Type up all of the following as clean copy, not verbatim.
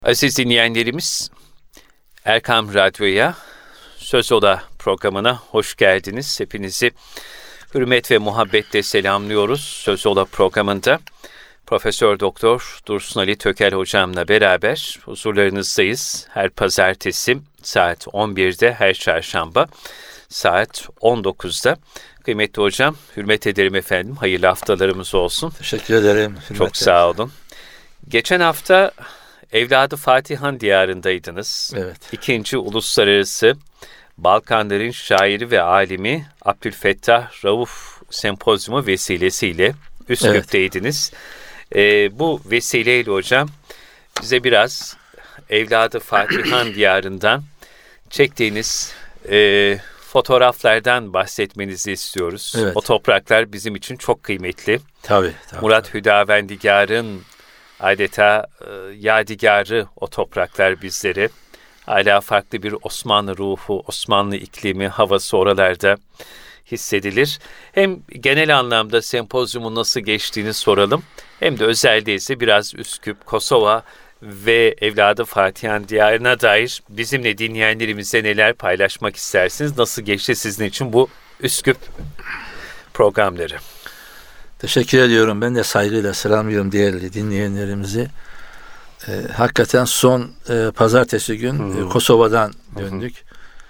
Aziz dinleyenlerimiz, Erkam Radyo'ya, Söz Ola programına hoş geldiniz. Hepinizi hürmet ve muhabbetle selamlıyoruz. Söz Ola programında Profesör Doktor Dursun Ali Tökel hocamla beraber huzurlarınızdayız. Her pazartesi saat 11'de, her çarşamba saat 19'da. Kıymetli hocam, hürmet ederim efendim. Hayırlı haftalarımız olsun. Teşekkür ederim. Çok sağ olun. Geçen hafta Evladı Fatihan diyarındaydınız. Evet. 2. Uluslararası Balkanların şairi ve alimi Abdülfettah Rauf Sempozyumu vesilesiyle Üsküp'teydiniz. Bu vesileyle hocam bize biraz Evladı Fatihan diyarından çektiğiniz fotoğraflardan bahsetmenizi istiyoruz. Evet. O topraklar bizim için çok kıymetli. Tabii. Murat Hüdavendigar'ın adeta yadigarı o topraklar bizlere. Hala farklı bir Osmanlı ruhu, Osmanlı iklimi, havası oralarda hissedilir. Hem genel anlamda sempozyumun nasıl geçtiğini soralım, hem de özellikle ise biraz Üsküp, Kosova ve Evladı Fatihan diyarına dair bizimle dinleyenlerimize neler paylaşmak istersiniz? Nasıl geçti sizin için bu Üsküp programları? Teşekkür ediyorum. Ben de saygıyla selamlıyorum değerli dinleyenlerimizi. Hakikaten son pazartesi gün Kosova'dan döndük.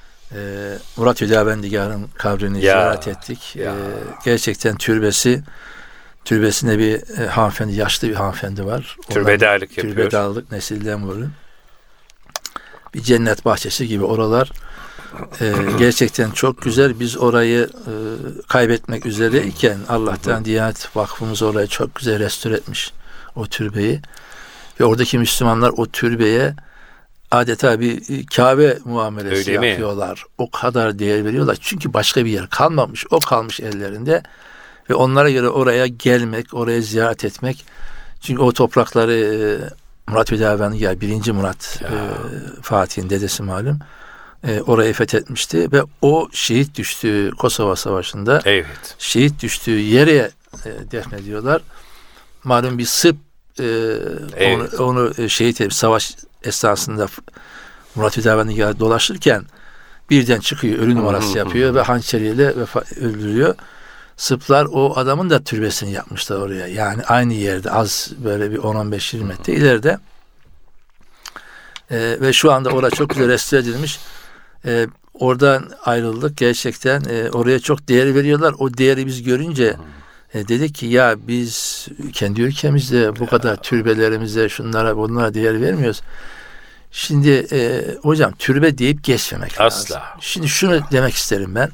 Murat Hüdavendigar'ın kabrini ziyaret ettik. Gerçekten türbesinde bir hanımefendi, yaşlı bir hanımefendi var. Türbedarlık yapıyor. Türbedarlık nesilden vurun. Bir cennet bahçesi gibi oralar. Gerçekten çok güzel. Biz orayı kaybetmek üzereyken Allah'tan Diyanet Vakfımız orayı çok güzel restore etmiş, o türbeyi. Ve oradaki Müslümanlar o türbeye adeta bir Kabe muamelesi yapıyorlar. O kadar değer veriyorlar. Çünkü başka bir yer kalmamış. O kalmış ellerinde. Ve onlara göre oraya gelmek, oraya ziyaret etmek. Çünkü o toprakları Murat Hüdavendigar, 1. Murat Fatih'in dedesi malum. Orayı fethetmişti ve o şehit düştüğü Kosova Savaşı'nda şehit düştüğü yere defnediyorlar. Malum bir Sırp onu şehit edip savaş esnasında Murat Hüdavendigar dolaşırken birden çıkıyor, ölü numarası yapıyor ve hançeriyle öldürüyor. Sırplar o adamın da türbesini yapmışlar oraya. Yani aynı yerde, az böyle bir 10-15-20 metre ileride. Ve şu anda orada çok güzel restore edilmiş. Oradan ayrıldık. Gerçekten oraya çok değer veriyorlar. O değeri biz görünce dedik ki ya biz kendi ülkemizde bu kadar türbelerimize, şunlara bunlara değer vermiyoruz. Şimdi hocam türbe deyip geçmemek lazım. Asla. Şimdi şunu demek isterim ben.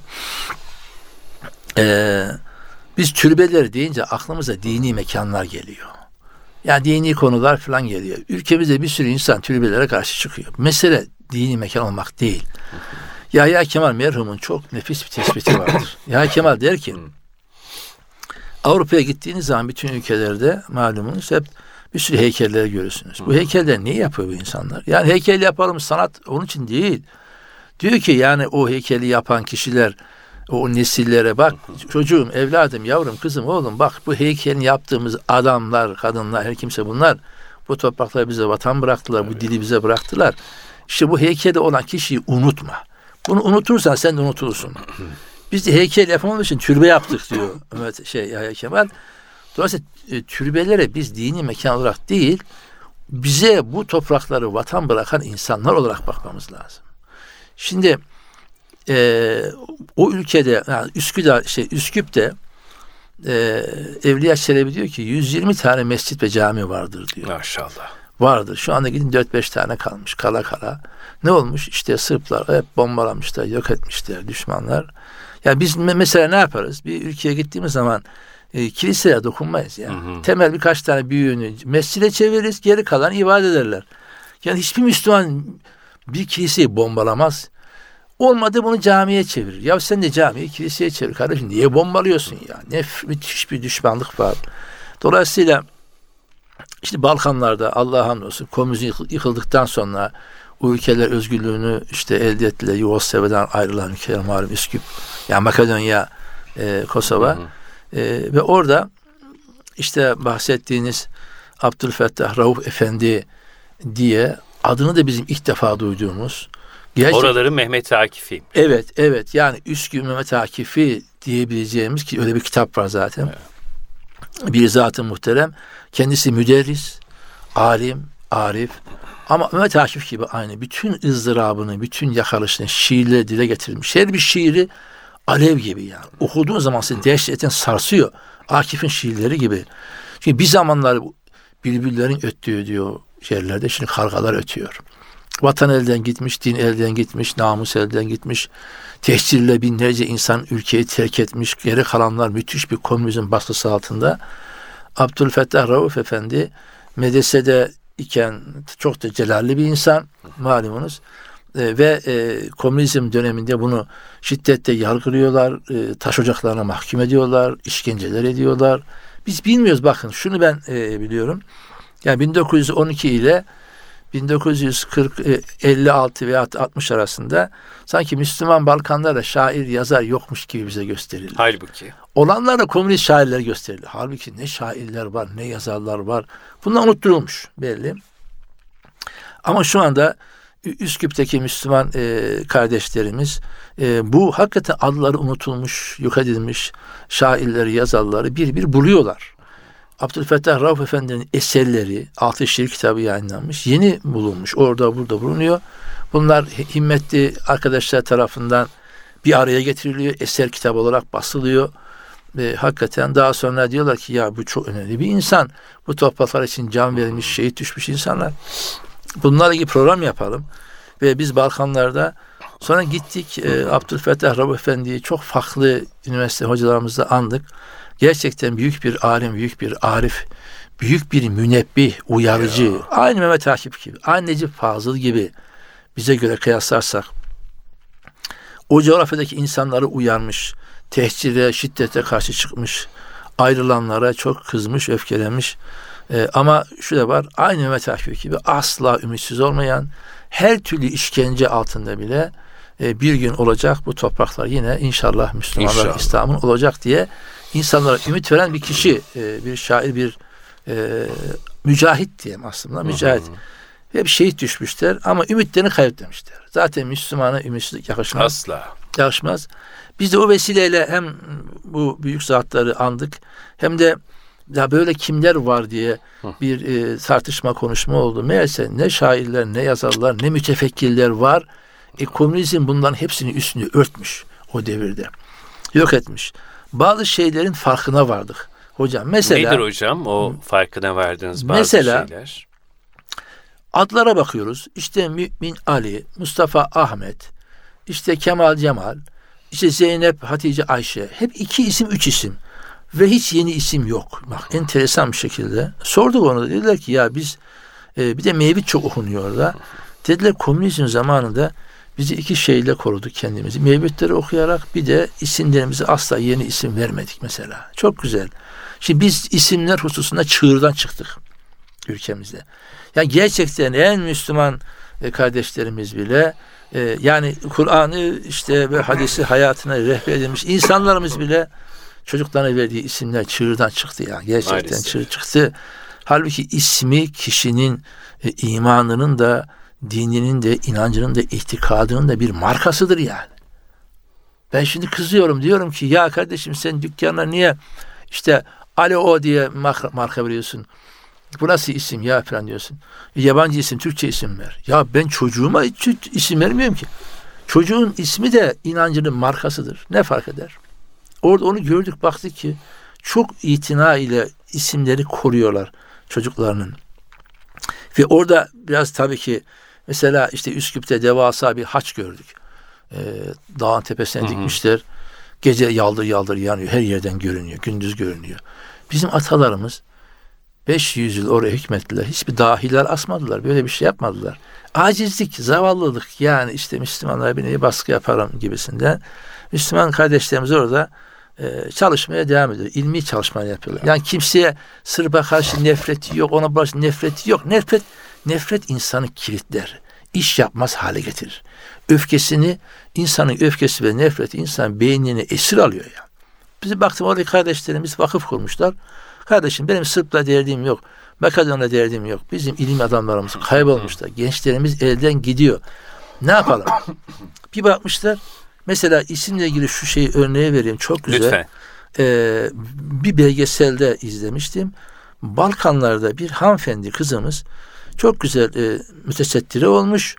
Biz türbeler deyince aklımıza dini mekanlar geliyor. Yani dini konular falan geliyor. Ülkemizde bir sürü insan türbelere karşı çıkıyor. Mesele dini mekan olmak değil. Yahya Kemal merhumun çok nefis bir tespiti vardır. Yahya Kemal der ki, Avrupa'ya gittiğiniz zaman bütün ülkelerde malumunuz hep bir sürü heykeller görürsünüz. Bu heykeller ne yapıyor bu insanlar? Yani heykel yapalım, sanat onun için değil. Diyor ki yani o heykeli yapan kişiler o nesillere bak, çocuğum, evladım, yavrum, kızım, oğlum, bak bu heykelini yaptığımız adamlar, kadınlar, her kimse bunlar bu toprakları bize vatan bıraktılar, bu dili bize bıraktılar. İşte bu heykelde olan kişiyi unutma. Bunu unutursan sen de unutulursun. Biz de heykel yapmamız için türbe yaptık diyor Yahya Kemal. Dolayısıyla türbelere biz dini mekan olarak değil, bize bu toprakları vatan bırakan insanlar olarak bakmamız lazım. Şimdi o ülkede yani Üsküp'te Evliya Çelebi diyor ki 120 tane mescit ve cami vardır diyor. Maşallah. Vardır. Şu anda gidin 4-5 tane kalmış kala. Ne olmuş? İşte Sırplar hep bombalamışlar, yok etmişler düşmanlar. Yani biz mesela ne yaparız? Bir ülkeye gittiğimiz zaman kiliseye dokunmayız yani. Temel birkaç tane büyüğünü mescide çeviririz, geri kalan ibadet ederler. Yani hiçbir Müslüman bir kiliseyi bombalamaz. Olmadı bunu camiye çevirir. Ya sen de camiyi kiliseye çevir kardeşim. Niye bombalıyorsun ya? Ne müthiş bir düşmanlık var. Dolayısıyla işte Balkanlarda Allah'a hamdolsun komünizm yıkıldıktan sonra o ülkeler özgürlüğünü işte elde ettiler. Yugoslavya'dan ayrılan ülkeler malum Üsküp, yani Makedonya, Kosova ve orada işte bahsettiğiniz Abdülfettah Rauf Efendi diye adını da bizim ilk defa duyduğumuz. Oraların Mehmet Akif'i. Evet. Yani Üsküp Mehmet Akif'i diyebileceğimiz, ki öyle bir kitap var zaten. Evet. Bir zat-ı muhterem. Kendisi müderris, alim, arif. Ama Mehmet Akif gibi aynı. Bütün ızdırabını, bütün yakarışını şiirle dile getirmiş. Her bir şiiri alev gibi yani. Okuduğun zaman seni dehşeten sarsıyor. Akif'in şiirleri gibi. Çünkü bir zamanlar bülbüllerin öttüğü diyor yerlerde, şimdi kargalar ötüyor. Vatan elden gitmiş, din elden gitmiş, namus elden gitmiş. Tehcirle binlerce insan ülkeyi terk etmiş. Geri kalanlar müthiş bir komünizm baskısı altında. Abdülfettah Rauf Efendi medresede iken çok da celalli bir insan malumunuz. Ve komünizm döneminde bunu şiddetle yargılıyorlar, taş ocaklarına mahkum ediyorlar, işkenceler ediyorlar. Biz bilmiyoruz, bakın şunu ben biliyorum. Yani 1912 ile 1956 veya 60 arasında sanki Müslüman Balkanlarda şair, yazar yokmuş gibi bize gösterilir. Halbuki. Olanlar da komünist şairler gösterilir. Halbuki ne şairler var, ne yazarlar var. Bunlar unutturulmuş belli. Ama şu anda Üsküp'teki Müslüman kardeşlerimiz bu hakikaten adları unutulmuş, yok edilmiş şairleri, yazarları bir buluyorlar. Abdülfettah Rauf Efendi'nin eserleri, 6 şiir kitabı yayınlanmış, yeni bulunmuş, orada burada bulunuyor. Bunlar himmetli arkadaşlar tarafından bir araya getiriliyor, eser kitabı olarak basılıyor. Hakikaten daha sonra diyorlar ki ya bu çok önemli bir insan, bu topraklar için can vermiş, şehit düşmüş insanlar. Bunlarla ilgili program yapalım. Ve biz Balkanlarda sonra gittik, Abdülfettah Rauf Efendi'yi çok farklı üniversite hocalarımızla andık. Gerçekten büyük bir alim, büyük bir arif, büyük bir münebbih, uyarıcı. Aynı Mehmet Akif gibi, aynı Necip Fazıl gibi bize göre kıyaslarsak o coğrafyadaki insanları uyarmış, tehcire, şiddete karşı çıkmış, ayrılanlara çok kızmış, öfkelenmiş. Ama şu da var, aynı Mehmet Akif gibi asla ümitsiz olmayan, her türlü işkence altında bile bir gün olacak bu topraklar yine inşallah Müslümanlar, İslam'ın olacak diye insanlara ümit veren bir kişi, bir şair, bir mücahit diyeyim aslında, mücahit. Ve bir şehit düşmüşler ama ümitlerini kaybetmemişler. Zaten Müslümana ümitsizlik yakışmaz. Asla. Yakışmaz. Biz de o vesileyle hem bu büyük zatları andık, hem de ya böyle kimler var diye bir tartışma, konuşma oldu. Meğerse ne şairler, ne yazarlar, ne mütefekkirler var. Komünizm bunların hepsini üstünü örtmüş o devirde. Yok etmiş. Bazı şeylerin farkına vardık. Hocam mesela... Nedir hocam o farkına vardığınız bazı şeyler? Adlara bakıyoruz. İşte Mümin Ali, Mustafa Ahmet, işte Kemal Cemal, işte Zeynep, Hatice, Ayşe. Hep 2 isim, 3 isim. Ve hiç yeni isim yok. Bak enteresan bir şekilde. Sorduk onu da. Dediler ki ya biz bir de Mevlid çok okunuyor orada. Dediler komünizm zamanında bizi 2 şeyle koruduk kendimizi. Mevlidleri okuyarak, bir de isimlerimizi asla yeni isim vermedik mesela. Çok güzel. Şimdi biz isimler hususunda çığırdan çıktık ülkemizde. Yani gerçekten en Müslüman kardeşlerimiz bile yani Kur'an'ı işte ve hadisi hayatına rehber edilmiş insanlarımız bile çocuklarına verdiği isimler çığırdan çıktı ya. Gerçekten çığır çıktı. Halbuki ismi kişinin imanının da, dininin de, inancının da, itikadının da bir markasıdır yani. Ben şimdi kızıyorum, diyorum ki ya kardeşim sen dükkanına niye işte Alo diye marka veriyorsun? Bu nasıl isim ya falan diyorsun. Yabancı isim, Türkçe isim ver. Ya ben çocuğuma isim vermiyorum ki. Çocuğun ismi de inancının markasıdır. Ne fark eder? Orada onu gördük, baktık ki çok itina ile isimleri koruyorlar çocuklarının. Ve orada biraz tabii ki mesela işte Üsküp'te devasa bir haç gördük. Dağın tepesine dikmişler. Gece yaldır yaldır yanıyor. Her yerden görünüyor. Gündüz görünüyor. Bizim atalarımız 500 yıl oraya hükmettiler. Hiçbir dahiler asmadılar. Böyle bir şey yapmadılar. Acizlik, zavallılık, yani işte Müslümanlara bir nevi baskı yaparım gibisinden. Müslüman kardeşlerimiz orada çalışmaya devam ediyor. İlmi çalışmalar yapıyorlar. Yani kimseye Sırp'a karşı nefreti yok, ona karşı nefreti yok. Nefret insanı kilitler. İş yapmaz hale getirir. İnsanın öfkesi ve nefreti insan beynini esir alıyor ya. Bize baktım orada kardeşlerimiz vakıf kurmuşlar. Kardeşim benim Sırp'la derdim yok. Makedon'la derdim yok. Bizim ilim adamlarımız kaybolmuşlar. Gençlerimiz elden gidiyor. Ne yapalım? Bir bakmışlar. Mesela isimle ilgili şu şeyi örneğe vereyim. Çok güzel. Lütfen. Bir belgeselde izlemiştim. Balkanlarda bir hanımefendi kızımız çok güzel mütesettire olmuş.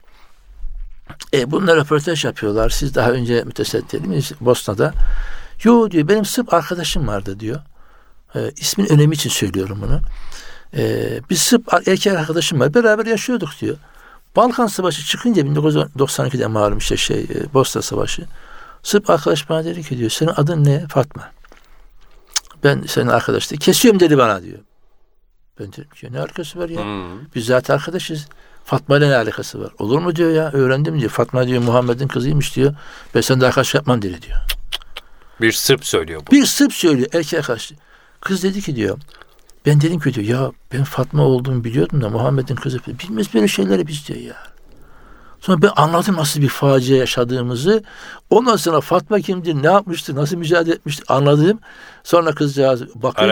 Bunlar röportaj yapıyorlar. Siz daha önce mütesettir miyiz Bosna'da? Yo diyor, benim Sırp arkadaşım vardı diyor. İsmin önemi için söylüyorum bunu. Bir Sırp erkek arkadaşım var. Beraber yaşıyorduk diyor. Balkan Savaşı çıkınca 1992'de malum Bosna Savaşı. Sırp arkadaş bana dedi ki diyor, senin adın ne? Fatma. Ben senin arkadaş değil. Kesiyorum dedi bana diyor. Ben dedim ki ne alakası var ya? Biz zaten arkadaşız. Fatma ile ne alakası var? Olur mu diyor ya. Öğrendim diyor. Fatma diyor Muhammed'in kızıymış diyor. Ben seninle arkadaş yapmam dedi diyor. Bir Sırp söylüyor bu. Bir Sırp söylüyor erkek arkadaş. Kız dedi ki diyor, ben dedim ki diyor, ya ben Fatma olduğumu biliyordum da Muhammed'in kızı. Bilmez böyle şeyleri biz diyor ya. Sonra ben anladım nasıl bir facia yaşadığımızı. Ondan sonra Fatma kimdir, ne yapmıştır, nasıl mücadele etmiştir anladım. Sonra kızcağız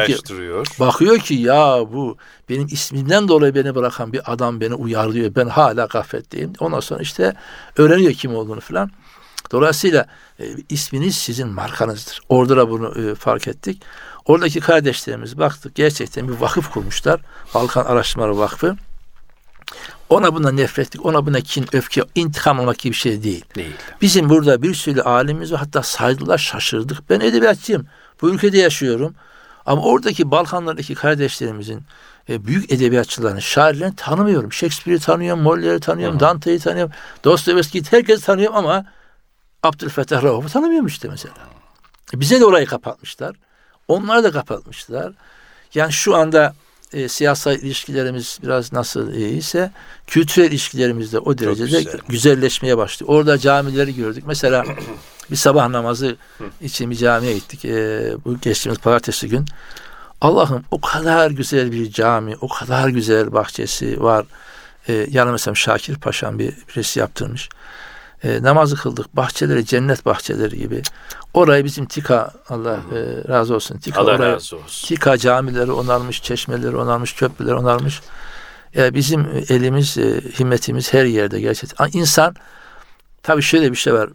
bakıyor ki ya bu benim ismimden dolayı beni bırakan bir adam beni uyarlıyor. Ben hala gafletteyim. Ondan sonra işte öğreniyor kim olduğunu falan. Dolayısıyla isminiz sizin markanızdır. Orada da bunu fark ettik. Oradaki kardeşlerimiz baktık gerçekten bir vakıf kurmuşlar. Balkan Araştırmaları Vakfı. Ona buna nefretlik, ona buna kin, öfke, intikam almak gibi bir şey değil. Bizim burada bir sürü alimimiz var. Hatta saydılar, şaşırdık. Ben edebiyatçıyım. Bu ülkede yaşıyorum. Ama oradaki Balkanlardaki kardeşlerimizin büyük edebiyatçılarını, şairlerini tanımıyorum. Shakespeare'i tanıyorum, Moller'i tanıyorum, Dante'yi tanıyorum, Dostoyevski'yi herkes tanıyorum ama Abdülfettah Rauf'u tanımıyorum işte mesela. Bize de orayı kapatmışlar. Onlar da kapatmışlar. Yani şu anda siyasal ilişkilerimiz biraz nasıl iyiyse kültürel ilişkilerimiz de o derecede güzelleşmeye başlıyor. Orada camileri gördük. Mesela bir sabah namazı için bir camiye gittik. Bu geçtiğimiz pazartesi gün. Allah'ım o kadar güzel bir cami, o kadar güzel bahçesi var. Yani mesela Şakir Paşa'nın birisi yaptırmış. Namazı kıldık. Bahçeleri cennet bahçeleri gibi. Orayı bizim TİKA Allah razı olsun. Allah razı olsun. TİKA camileri onarmış, çeşmeleri onarmış, köprüleri onarmış. Bizim elimiz, himmetimiz her yerde gerçekten. İnsan tabii şöyle bir şey var.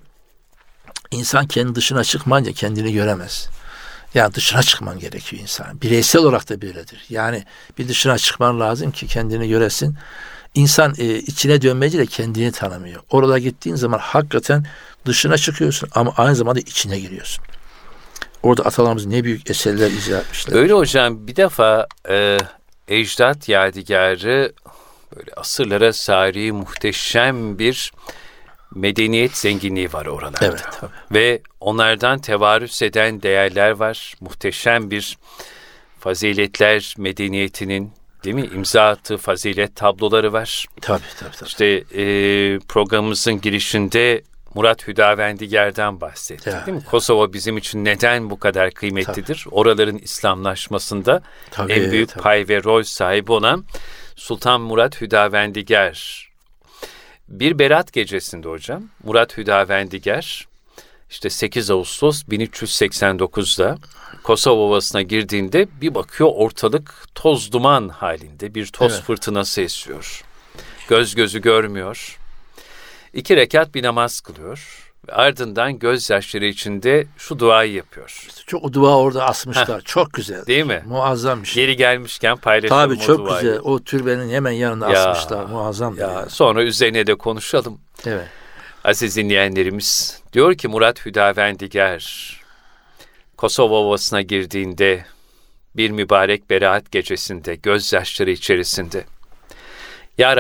İnsan kendi dışına çıkmayınca kendini göremez. Yani dışına çıkman gerekiyor insan. Bireysel olarak da böyledir. Yani bir dışına çıkman lazım ki kendini göresin. İnsan içine dönmeyince de kendini tanımıyor. Orada gittiğin zaman hakikaten dışına çıkıyorsun ama aynı zamanda içine giriyorsun. Orada atalarımız ne büyük eserler icra etmişler. Öyle hocam, bir defa ecdat yadigarı böyle asırlara sari muhteşem bir medeniyet zenginliği var oralarda. Evet, tabii. Ve onlardan tevarüs eden değerler var. Muhteşem bir faziletler medeniyetinin, değil mi? İmza attığı fazilet tabloları var. Tabii. İşte programımızın girişinde Murat Hüdavendigar'dan bahsettik, değil mi? Kosova bizim için neden bu kadar kıymetlidir? Tabii. Oraların İslamlaşmasında en büyük pay ve rol sahibi olan Sultan Murat Hüdavendigar. Bir Berat gecesinde hocam, Murat Hüdavendigar işte 8 Ağustos 1389'da Kosova Ovası'na girdiğinde bir bakıyor ortalık toz duman halinde, bir toz fırtınası esiyor. Göz gözü görmüyor. 2 rekat bir namaz kılıyor. Ve ardından gözyaşları içinde şu duayı yapıyor. Çok o dua orada asmışlar. Çok güzel. Değil mi? Muazzam bir şey. Yeri gelmişken paylaşalım tabii, çok duayı. güzel. O türbenin hemen yanında asmışlar. Muazzam. Ya, sonra üzerine de konuşalım. Evet. Aziz dinleyenlerimiz, diyor ki Murat Hüdavendigar Kosova Ovası'na girdiğinde bir mübarek Berat gecesinde gözyaşları içerisinde Ya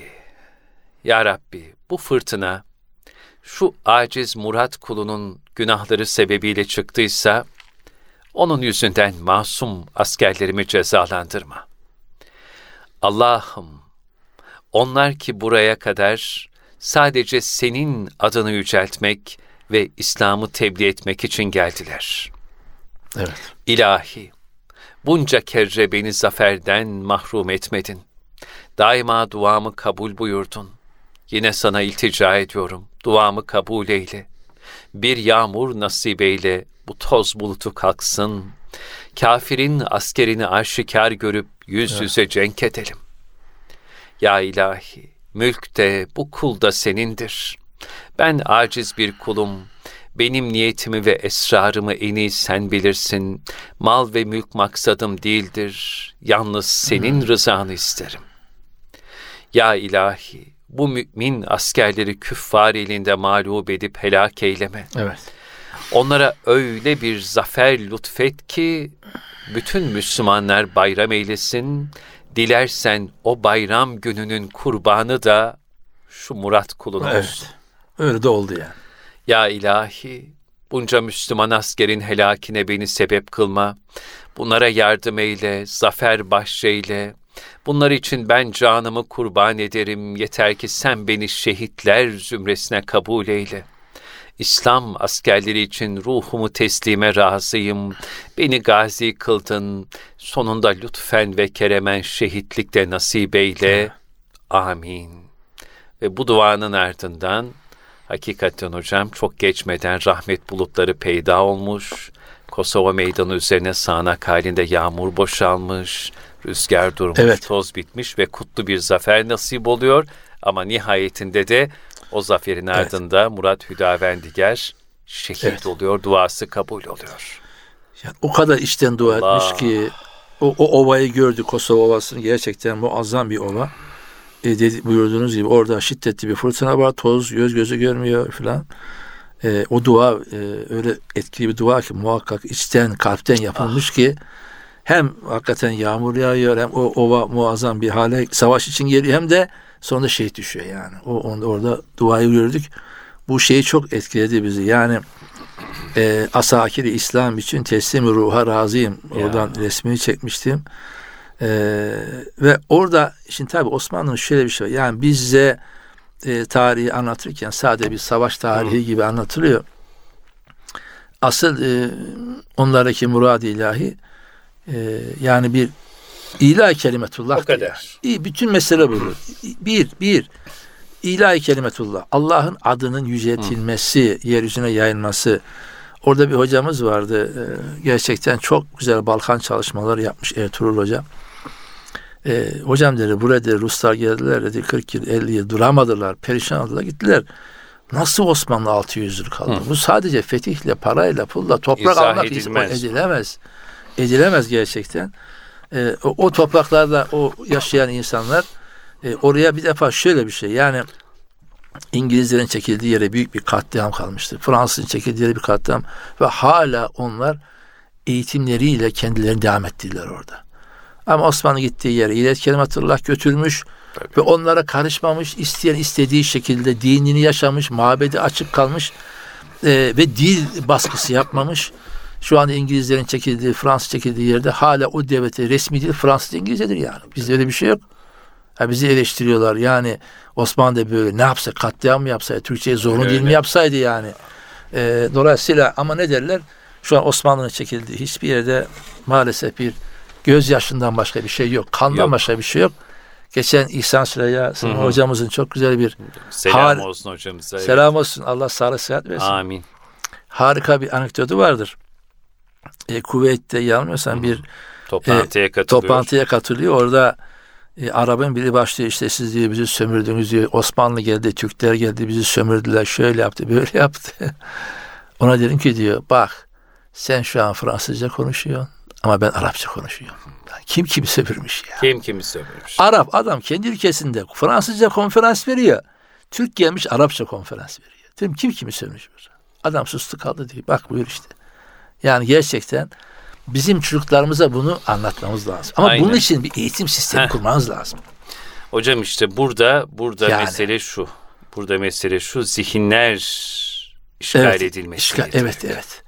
Rabbi bu fırtına şu aciz Murat kulunun günahları sebebiyle çıktıysa onun yüzünden masum askerlerimi cezalandırma. Allah'ım onlar ki buraya kadar sadece senin adını yüceltmek ve İslam'ı tebliğ etmek için geldiler. Evet. İlahi, bunca kere beni zaferden mahrum etmedin. Daima duamı kabul buyurdun. Yine sana iltica ediyorum. Duamı kabul eyle. Bir yağmur nasip eyle. Bu toz bulutu kalksın. Kafirin askerini aşikar görüp yüz yüze cenk edelim. Ya ilahi, mülk de bu kul da senindir. Ben aciz bir kulum. Benim niyetimi ve esrarımı en iyi sen bilirsin. Mal ve mülk maksadım değildir. Yalnız senin rızanı isterim. Ya ilahi, bu mümin askerleri küffar elinde mağlup edip helak eyleme. Evet. Onlara öyle bir zafer lütfet ki bütün Müslümanlar bayram eylesin. Dilersen o bayram gününün kurbanı da şu Murat kulun olsun. Evet. Öyle de oldu yani. Ya ilahi, bunca Müslüman askerin helakine beni sebep kılma. Bunlara yardım eyle, zafer bahşeyle. Bunlar için ben canımı kurban ederim. Yeter ki sen beni şehitler zümresine kabul eyle. İslam askerleri için ruhumu teslime razıyım. Beni gazi kıldın. Sonunda lütfen ve keremen şehitlikte nasip eyle. Amin. Ve bu duanın ardından hakikaten hocam çok geçmeden rahmet bulutları peyda olmuş. Kosova meydanı üzerine sağanak halinde yağmur boşalmış. Rüzgar durmuş, toz bitmiş ve kutlu bir zafer nasip oluyor. Ama nihayetinde de o zaferin ardında Murat Hüdavendigar şehit oluyor, duası kabul oluyor. Yani o kadar içten dua etmiş ki o ovayı gördü, Kosova Ovası'nı, gerçekten muazzam bir ova. Buyurduğunuz gibi orada şiddetli bir fırtına var, toz göze görmüyor falan. O dua öyle etkili bir dua ki muhakkak içten, kalpten yapılmış ki hem hakikaten yağmur yağıyor, hem o ova muazzam bir hale savaş için geliyor, hem de sonunda şehit düşüyor yani. Orada duayı gördük. Bu şeyi çok etkiledi bizi. Yani asakir-i İslam için teslim-i ruha razıyım. Oradan resmini çekmiştim. Ve orada şimdi tabii Osmanlı'nın şöyle bir şey var. Yani bizde tarihi anlatırken sadece bir savaş tarihi gibi anlatılıyor. Asıl onlardaki murad-ı ilahi yani bir ilahi kelimetullah. O kadar. Yani. Bütün mesele bu. Bir ilahi kelimetullah. Allah'ın adının yüceltilmesi, yeryüzüne yayılması. Orada bir hocamız vardı. Gerçekten çok güzel Balkan çalışmaları yapmış Ertuğrul Hoca. Hocam dedi, burada Ruslar geldiler dedi, 40 yıl 50 yıl duramadılar, perişan oldular, gittiler. Nasıl Osmanlı 600 yıl kaldı? Bu sadece fetihle, parayla, pulla, toprak almak edilemez gerçekten. O topraklarda o yaşayan insanlar oraya bir defa şöyle bir şey, yani İngilizlerin çekildiği yere büyük bir katliam kalmıştır. Fransızın çekildiği yere bir katliam ve hala onlar eğitimleriyle kendilerini devam ettirdiler orada. Ama Osmanlı gittiği yere ilet kelimetullah götürmüş ve onlara karışmamış, isteyen istediği şekilde dinini yaşamış, mabedi açık kalmış ve dil baskısı yapmamış. Şu anda İngilizlerin çekildiği, Fransız çekildiği yerde hala o devlete resmi dil Fransız İngilizcedir yani. Bizde öyle bir şey yok. Bizi eleştiriyorlar. Yani Osmanlı da böyle ne yapsa, katliam mı yapsaydı, Türkçe'ye zorunlu dil mi yapsaydı yani. Dolayısıyla ama ne derler? Şu an Osmanlı'nın çekildiği hiçbir yerde maalesef bir gözyaşından başka bir şey yok. Kandan başka bir şey yok. Geçen İhsan Süreyya hocamızın çok güzel bir selam olsun hocamıza. Selam olsun. Allah sağlık sıhhat versin. Amin. Harika bir anekdotu vardır. Kuveyt'te yanılmıyorsam bir toplantıya katılıyor. Orada Arap'ın biri başlıyor, işte siz diyor bizi sömürdünüz diyor. Osmanlı geldi, Türkler geldi, bizi sömürdüler. Şöyle yaptı, böyle yaptı. Ona dedim ki diyor, bak sen şu an Fransızca konuşuyorsun ama ben Arapça konuşuyorum. Kim kimi sömürmüş ya? Kim kimi sömürmüş? Arap adam kendi ülkesinde Fransızca konferans veriyor. Türk gelmiş Arapça konferans veriyor. Dedim kim kimi sömürmüş? Adam sustu kaldı diyor. Bak buyur işte. Yani gerçekten bizim çocuklarımıza bunu anlatmamız lazım. Ama bunun için bir eğitim sistemi kurmanız lazım. Hocam işte burada yani, mesele şu. Burada mesele şu, zihinler işgal edilmesi. Evet.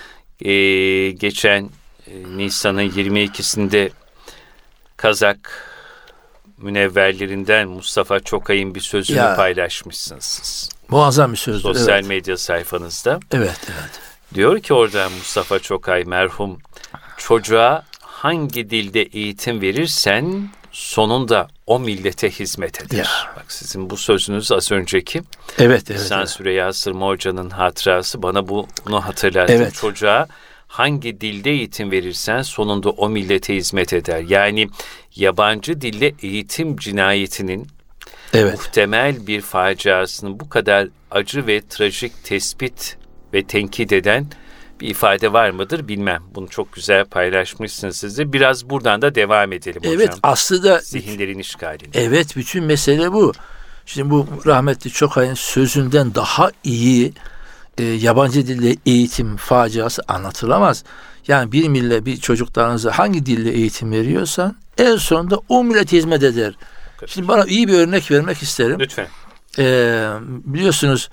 Geçen Nisan'ın 22'sinde Kazak münevverlerinden Mustafa Çokay'ın bir sözünü paylaşmışsınız siz. Muazzam bir sözdür. Sosyal medya sayfanızda. Evet. Diyor ki orada Mustafa Çokay merhum, çocuğa hangi dilde eğitim verirsen sonunda o millete hizmet eder. Ya. Bak sizin bu sözünüz az önceki. Evet. İhsan Süreyya Sırma Hoca'nın hatırası bana bunu hatırlattı. Evet. Çocuğa hangi dilde eğitim verirsen sonunda o millete hizmet eder. Yani yabancı dille eğitim cinayetinin muhtemel bir faciasının bu kadar acı ve trajik tespit ve tenkit eden bir ifade var mıdır bilmem. Bunu çok güzel paylaşmışsınız siz de. Biraz buradan da devam edelim hocam. Evet, aslında zihinlerin işgalini. Evet, bütün mesele bu. Şimdi bu rahmetli Çokay'ın sözünden daha iyi yabancı dilde eğitim faciası anlatılamaz. Yani bir millet, bir çocuklarınıza hangi dille eğitim veriyorsan en sonunda o millete hizmet eder. Şimdi bana iyi bir örnek vermek isterim. Lütfen. Biliyorsunuz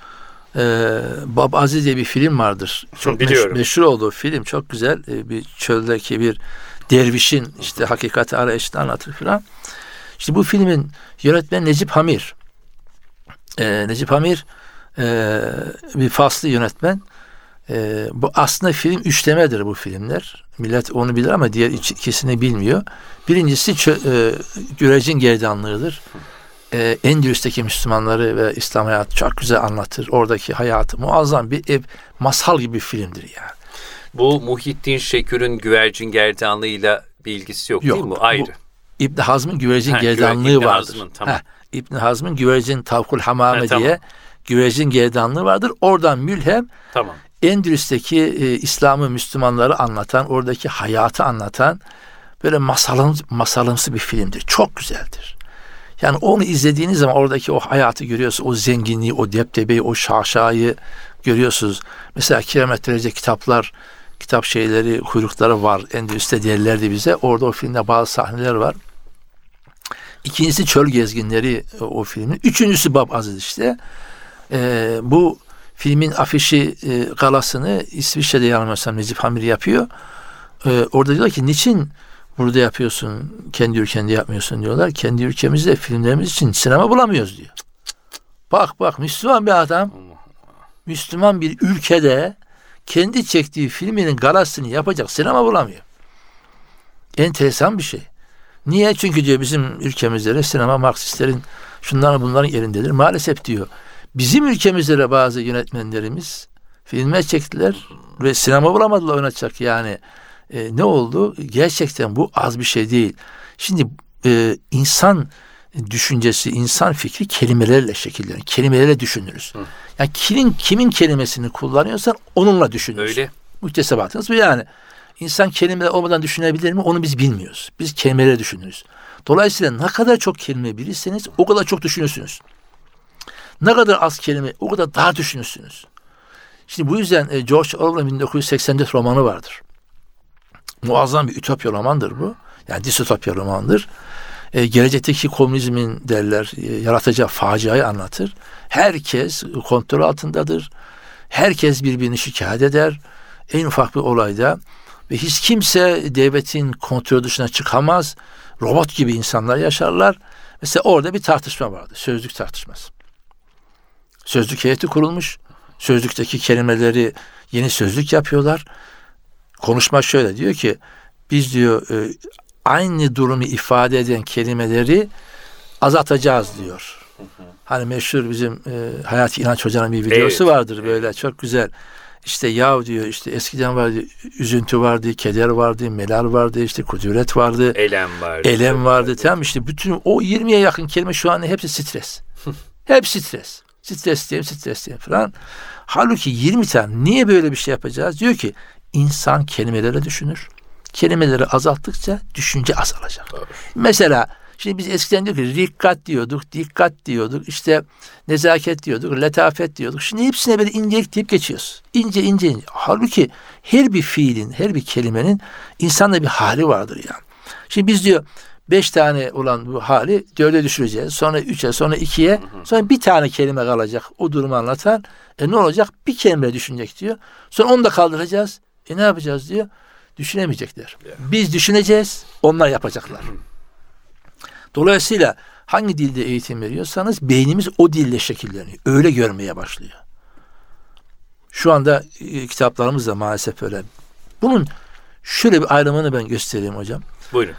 Bab Aziz diye bir film vardır. Çok meşhur oldu film. Çok güzel. Bir çöldeki bir dervişin işte hakikati arayışını anlatır filan. İşte bu filmin yönetmeni Necip Hamir. Necip Hamir bir faslı yönetmen. Bu aslında film üçlemedir bu filmler. Millet onu bilir ama diğer ikisini bilmiyor. Birincisi Gürecin Gerdanlığı'dır. Endülüs'teki Müslümanları ve İslam hayatı çok güzel anlatır. Oradaki hayatı muazzam bir masal gibi bir filmdir yani. Bu Muhyiddin Şekür'ün Güvercin Gerdanlığı'yla bir ilgisi yok değil mi? Ayrı. İbn Hazm'ın Güvercin Gerdanlığı vardır. Tamam. İbn Hazm'ın Güvercin Tavkul Hamame tamam. diye Güvercin Gerdanlığı vardır. Oradan mülhem Endülüs'teki İslam'ı, Müslümanları anlatan, oradaki hayatı anlatan böyle masalımsı bir filmdir. Çok güzeldir. Yani onu izlediğiniz zaman oradaki o hayatı görüyorsunuz. O zenginliği, o deptebeyi, o şaşayı görüyorsunuz. Mesela kilometrelerce kitap şeyleri, kuyrukları var. Endülüs'te derlerdi bize. Orada o filmde bazı sahneler var. İkincisi Çöl Gezginleri o filmin. Üçüncüsü Bab Aziz işte. Bu filmin afişi galasını İsviçre'de yanılmıyorsam Necip Hamir yapıyor. Orada diyorlar ki niçin burada yapıyorsun, kendi ülkende yapmıyorsun diyorlar. Kendi ülkemizde filmlerimiz için sinema bulamıyoruz diyor. Bak Müslüman bir adam, Müslüman bir ülkede kendi çektiği filminin galasını yapacak sinema bulamıyor. Enteresan bir şey. Niye? Çünkü diyor bizim ülkemizde de sinema Marksistlerin şunların bunların yerindedir. Maalesef diyor bizim ülkemizde de bazı yönetmenlerimiz filmler çektiler ve sinema bulamadılar oynatacak yani. Ne oldu? Gerçekten bu az bir şey değil. Şimdi insan düşüncesi, insan fikri kelimelerle şekillenir. Kelimelerle düşünürüz. Yani kimin kelimesini kullanıyorsan onunla düşünürüz. Öyle. Muktesebatınız bu yani. İnsan kelimeler olmadan düşünebilir mi? Onu biz bilmiyoruz. Biz kelimeleri düşünürüz. Dolayısıyla ne kadar çok kelime bilirseniz o kadar çok düşünürsünüz. Ne kadar az kelime o kadar daha düşünürsünüz. Şimdi bu yüzden George Orwell'ın 1984 romanı vardır. Muazzam bir ütopya romandır bu. Yani distopya romandır. Gelecekteki komünizmin derler yaratacağı faciayı anlatır. Herkes kontrol altındadır. Herkes birbirini şikayet eder. En ufak bir olayda ve hiç kimse devletin kontrol dışına çıkamaz. Robot gibi insanlar yaşarlar. Mesela orada bir tartışma vardı. Sözlük tartışması. Sözlük heyeti kurulmuş. Sözlükteki kelimeleri yeni sözlük yapıyorlar. Konuşma şöyle diyor ki biz diyor aynı durumu ifade eden kelimeleri azaltacağız diyor. Hani meşhur bizim Hayati İnanç Hoca'nın bir videosu vardır böyle çok güzel. İşte yav diyor işte eskiden vardı üzüntü vardı, keder vardı, melal vardı, işte kudret vardı. Elem vardı. Tamam işte bütün o 20'ye yakın kelime şu an hepsi stres. Hep stres. Stres diye falan. Halbuki 20 tane niye böyle bir şey yapacağız? Diyor ki İnsan kelimeleri düşünür. Kelimeleri azalttıkça düşünce azalacak. Doğru. Mesela şimdi biz eskiden diyorduk ki dikkat diyorduk, işte nezaket diyorduk, letafet diyorduk. Şimdi hepsine böyle incelik deyip geçiyoruz. İnce. Halbuki her bir fiilin, her bir kelimenin insanda bir hali vardır yani. Şimdi biz diyor 5 tane olan bu hali 4'e düşüreceğiz. Sonra 3'e, sonra 2'ye, sonra bir tane kelime kalacak o durumu anlatan. Ne olacak? Bir kelime düşünecek diyor. Sonra onu da kaldıracağız. Ne yapacağız diyor. Düşünemeyecekler. Biz düşüneceğiz, onlar yapacaklar. Dolayısıyla hangi dilde eğitim veriyorsanız beynimiz o dille şekilleniyor. Öyle görmeye başlıyor. Şu anda kitaplarımız da maalesef öyle. Bunun şöyle bir ayrımını ben göstereyim hocam. Buyurun.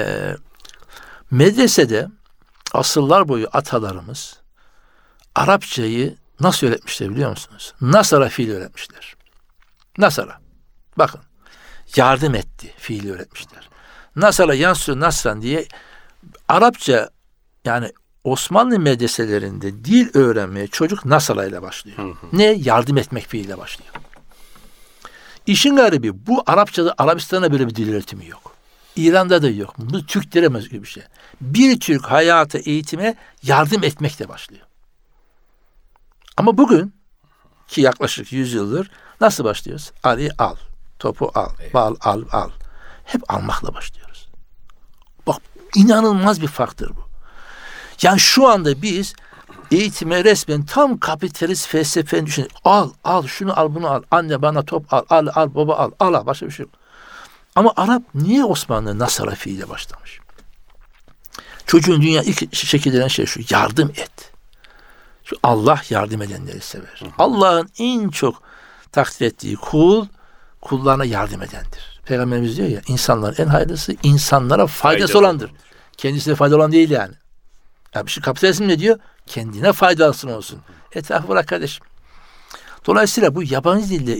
Medresede asırlar boyu atalarımız Arapçayı nasıl öğretmişler biliyor musunuz? Nasara fiil öğretmişler. Nasara. Bakın. yardım etti fiili öğretmişler. Nasala yansur nasran diye Arapça, yani Osmanlı medreselerinde dil öğrenmeye çocuk nasala ile başlıyor. Ne? Yardım etmek fiiliyle başlıyor. İşin garibi, bu Arapçada Arabistan'da böyle bir dil öğretimi yok. İran'da da yok. Bu Türklere özgü bir şey. Bir Türk hayata, eğitime yardım etmekle başlıyor. Ama bugün ki yaklaşık 100 yıldır nasıl başlıyoruz? Arıyı al, topu al, bal al. Hep almakla başlıyoruz. Bak, inanılmaz bir farktır bu. Yani şu anda biz eğitime resmen tam kapitalist felsefeni düşünün. Al, şunu al, bunu al. Anne bana top al, baba al, başka bir şey yok. Ama Arap niye Osmanlı Nasara fiiliyle başlamış? Çocuğun dünya ilk şekillenen şey şu: yardım et. Şu Allah yardım edenleri sever. Allah'ın en çok takdir ettiği kullarına yardım edendir. Peygamberimiz diyor ya, insanların en hayırlısı insanlara faydası olandır. Kendisine fayda olan değil yani. Ya bir şey, kapitalizm ne diyor? Kendine faydasın olsun. Etrafı bırak kardeşim. Dolayısıyla bu yabancı dilde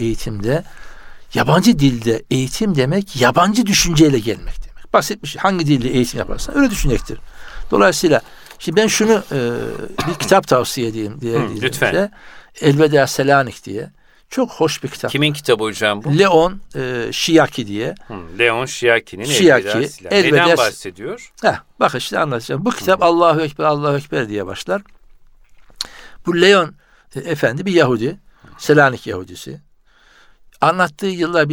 eğitim demek yabancı düşünceyle gelmek demek. Basit bir şey. Hangi dilde eğitim yaparsan öyle düşünecektir. Dolayısıyla şimdi ben şunu bir kitap tavsiye edeyim diye. Lütfen. Elveda Selanik diye. Çok hoş bir kitap. Kimin kitabı hocam bu? Leon Şiyaki diye. Leon Şiyaki'nin Şiyaki. Neden bahsediyor? Bak işte anlatacağım. Bu kitap Allahu Ekber, Allahu Ekber diye başlar. Bu Leon efendi bir Yahudi. Selanik Yahudisi. Anlattığı yıllar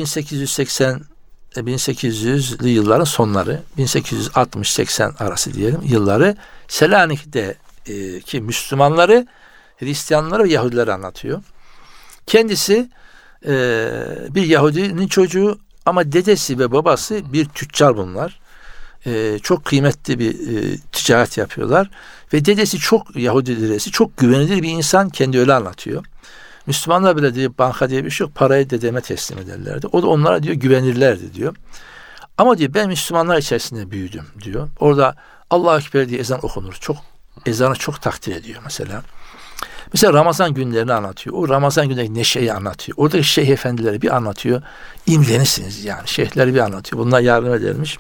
1800'lü yılların sonları, 1860-80 arası diyelim yılları. Selanik'teki Müslümanları, Hristiyanları ve Yahudileri anlatıyor. Kendisi bir Yahudinin çocuğu ama dedesi ve babası bir tüccar bunlar. Çok kıymetli bir ticaret yapıyorlar. Ve dedesi Yahudi dedesi çok güvenilir bir insan, kendi öyle anlatıyor. Müslümanlar bile diyor, banka diye bir şey yok, parayı dedeme teslim ederlerdi. O da onlara diyor güvenirlerdi diyor. Ama diyor ben Müslümanlar içerisinde büyüdüm diyor. Orada Allahu Ekber diye ezan okunur. Ezanı çok takdir ediyor mesela. Mesela Ramazan günlerini anlatıyor. O Ramazan günlerindeki neşeyi anlatıyor. Oradaki şeyh efendileri bir anlatıyor. İmrenirsiniz yani. Şeyhleri bir anlatıyor. Bunlar yardım edermiş.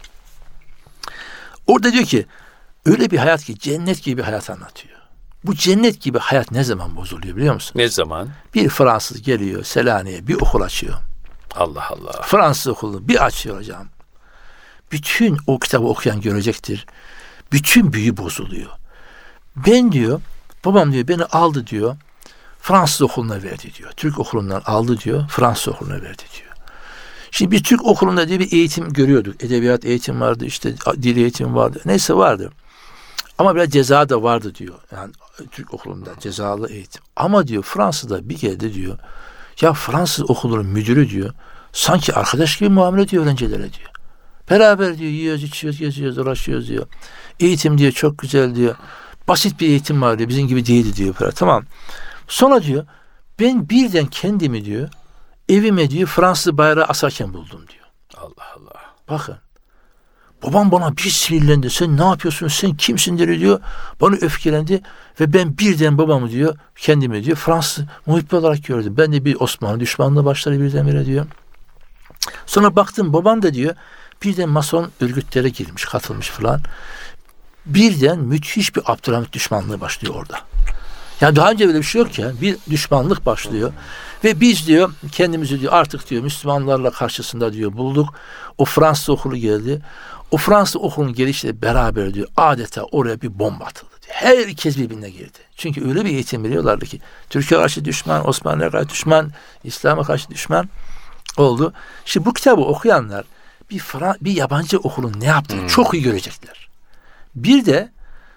Orada diyor ki öyle bir hayat ki cennet gibi bir hayat anlatıyor. Bu cennet gibi hayat ne zaman bozuluyor biliyor musun? Ne zaman? Bir Fransız geliyor Selanik'e bir okul açıyor. Allah Allah. Fransız okulunu bir açıyor hocam. Bütün o kitabı okuyan görecektir. Bütün büyü bozuluyor. Ben diyor, babam diyor beni aldı diyor. Fransız okuluna verdi diyor. Türk okulundan aldı diyor. Fransız okuluna verdi diyor. Şimdi bir Türk okulunda diye bir eğitim görüyorduk. Edebiyat eğitim vardı, işte dil eğitim vardı. Neyse vardı. Ama biraz ceza da vardı diyor. Yani Türk okulunda cezalı eğitim. Ama diyor Fransa'da bir geldi diyor. Ya Fransız okulunun müdürü diyor. Sanki arkadaş gibi muamele ediyor öğrencilere diyor. Beraber diyor yiyoruz, içiyoruz, geziyoruz, uğraşıyoruz diyor. Eğitim diyor çok güzel diyor. Basit bir eğitim var diyor. Bizim gibi değildi diyor. Tamam. Sonra diyor ben birden kendimi diyor evime diyor Fransız bayrağı asarken buldum diyor. Allah Allah. Bakın. Babam bana bir sinirlendi. Sen ne yapıyorsun? Sen kimsin diyor. Bana öfkelendi ve ben birden babamı diyor kendimi diyor Fransız muhibbi olarak gördüm. Ben de bir Osmanlı düşmanlığı başladı birdenbire diyor. Sonra baktım babam da diyor birden mason örgütlere girmiş, katılmış falan. Birden müthiş bir Abdülhamit düşmanlığı başlıyor orada. Yani daha önce böyle bir şey yok ya. Bir düşmanlık başlıyor. Ve biz diyor kendimizi diyor artık diyor Müslümanlarla karşısında diyor bulduk. O Fransız okulu geldi. O Fransız okulun gelişiyle beraber diyor adeta oraya bir bomba atıldı diyor. Herkes birbirine girdi. Çünkü öyle bir eğitim veriyorlardı ki Türkiye karşı düşman, Osmanlı'ya karşı düşman, İslam'a karşı düşman oldu. Şimdi bu kitabı okuyanlar bir yabancı okulun ne yaptığını çok iyi görecekler. Bir de